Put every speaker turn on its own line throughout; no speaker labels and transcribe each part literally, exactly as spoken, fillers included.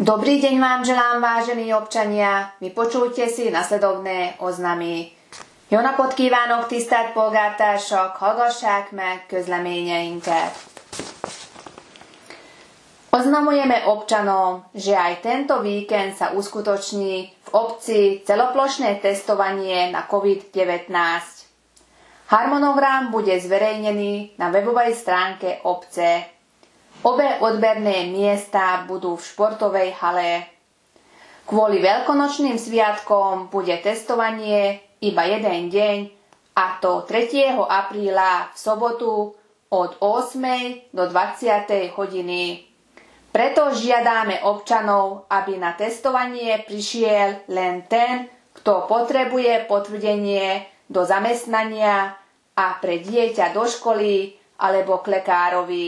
Dobrý deň vám želám, vážení občania. Vypočujte si nasledovné oznamy. Jó napot kívánok, tisztelt polgártársak! Hallgassák meg közleményeinket. Oznamujeme občanom, že aj tento víkend sa uskutoční v obci celoplošné testovanie na COVID devätnásť. Harmonogram bude zverejnený na webovej stránke obce. Obe odberné miesta budú v športovej hale. Kvôli veľkonočným sviatkom bude testovanie iba jeden deň, a to tretieho apríla v sobotu od ôsmej do dvadsiatej hodiny. Preto žiadame občanov, aby na testovanie prišiel len ten, kto potrebuje potvrdenie do zamestnania a pre dieťa do školy alebo k lekárovi.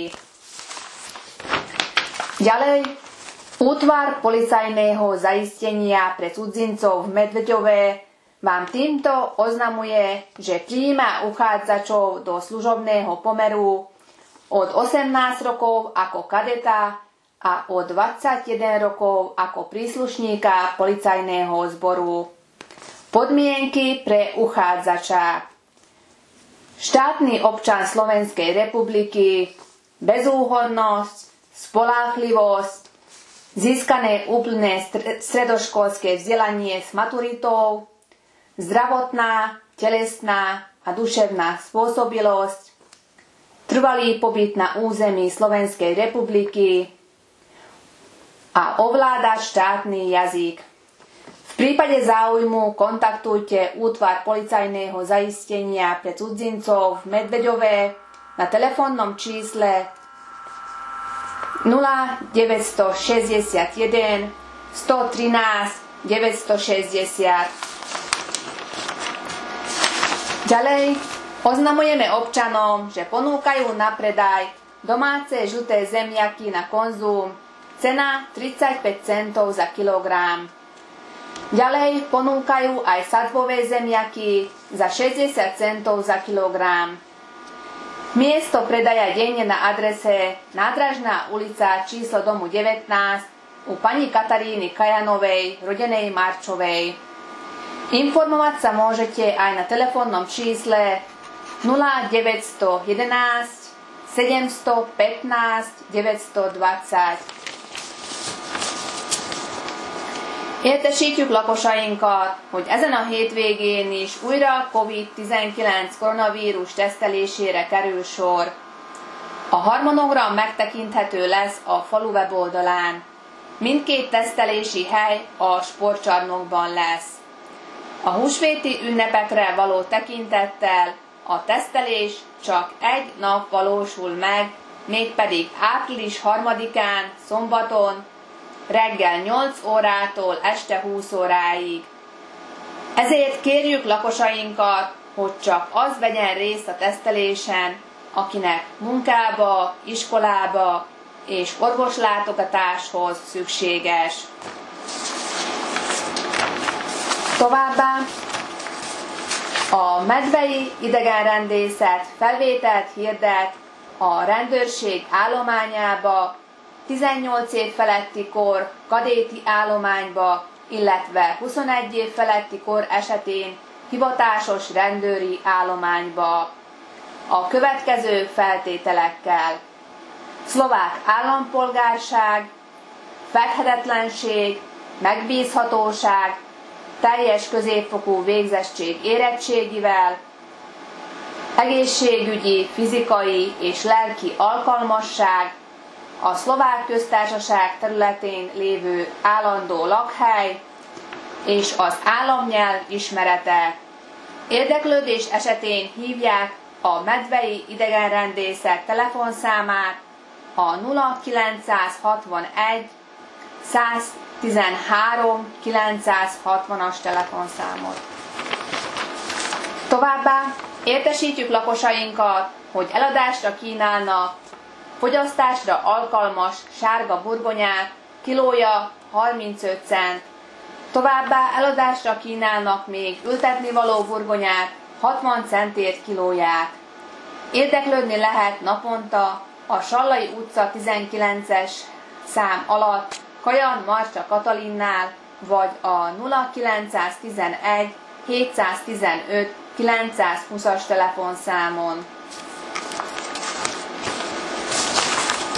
Ďalej, útvar policajného zaistenia pre cudzincov v Medveďove vám týmto oznamuje, že prijíma uchádzačov do služobného pomeru od osemnásť rokov ako kadeta a od dvadsaťjeden rokov ako príslušníka policajného zboru. Podmienky pre uchádzača: štátny občan Slovenskej republiky, bezúhonnosť, spoľahlivosť, získané úplné stredoškolské vzdelanie s maturitou, zdravotná, telesná a duševná spôsobilosť, trvalý pobyt na území Slovenskej republiky a ovláda štátny jazyk. V prípade záujmu kontaktujte útvar policajného zaistenia pre cudzincov v Medveďove na telefónnom čísle nula deväťstošesťdesiatjeden stotrinásť deväťstošesťdesiat. Ďalej oznamujeme občanom, že ponúkajú na predaj domáce žlté zemiaky na konzum, cena tridsaťpäť centov za kilogram. Ďalej ponúkajú aj sadbové zemiaky za šesťdesiat centov za kilogram. Miesto predaja denne na adrese Nádražná ulica číslo domu devätnásť u pani Kataríny Kajanovej, rodenej Marčovej. Informovať sa môžete aj na telefónnom čísle nula deväťstojedenásť sedemstopätnásť deväťstodvadsať. Értesítjük lakosainkat, hogy ezen a hétvégén is újra COVID tizenkilenc koronavírus tesztelésére kerül sor. A harmonogram megtekinthető lesz a falu weboldalán. Mindkét tesztelési hely a sportcsarnokban lesz. A húsvéti ünnepekre való tekintettel a tesztelés csak egy nap valósul meg, mégpedig április harmadikán, szombaton, reggel nyolc órától este húsz óráig. Ezért kérjük lakosainkat, hogy csak az vegyen részt a tesztelésen, akinek munkába, iskolába és orvoslátogatáshoz szükséges. Továbbá a medvei idegenrendészet felvételt hirdet a rendőrség állományába, tizennyolc év feletti kor kadéti állományba, illetve huszonegy év feletti kor esetén hivatásos rendőri állományba. A következő feltételekkel: szlovák állampolgárság, fedhetetlenség, megbízhatóság, teljes középfokú végzettség érettségivel, egészségügyi, fizikai és lelki alkalmasság, a Szlovák Köztársaság területén lévő állandó lakhely és az államnyelv ismerete. Érdeklődés esetén hívják a medvei idegenrendészet telefonszámát, a nulla kilencszázhatvanegy száztizenhárom kilencszázhatvanas telefonszámot. Továbbá értesítjük lakosainkat, hogy eladásra kínálnak fogyasztásra alkalmas sárga burgonyát, kilója harmincöt cent. Továbbá eladásra kínálnak még ültetnivaló burgonyát, hatvan centért kilóját. Érdeklődni lehet naponta a Sallai utca tizenkilences szám alatt Kajan Marcsa Katalinnál, vagy a nulla kilencszáztizenegy hétszáztizenöt kilencszázhúszas telefonszámon.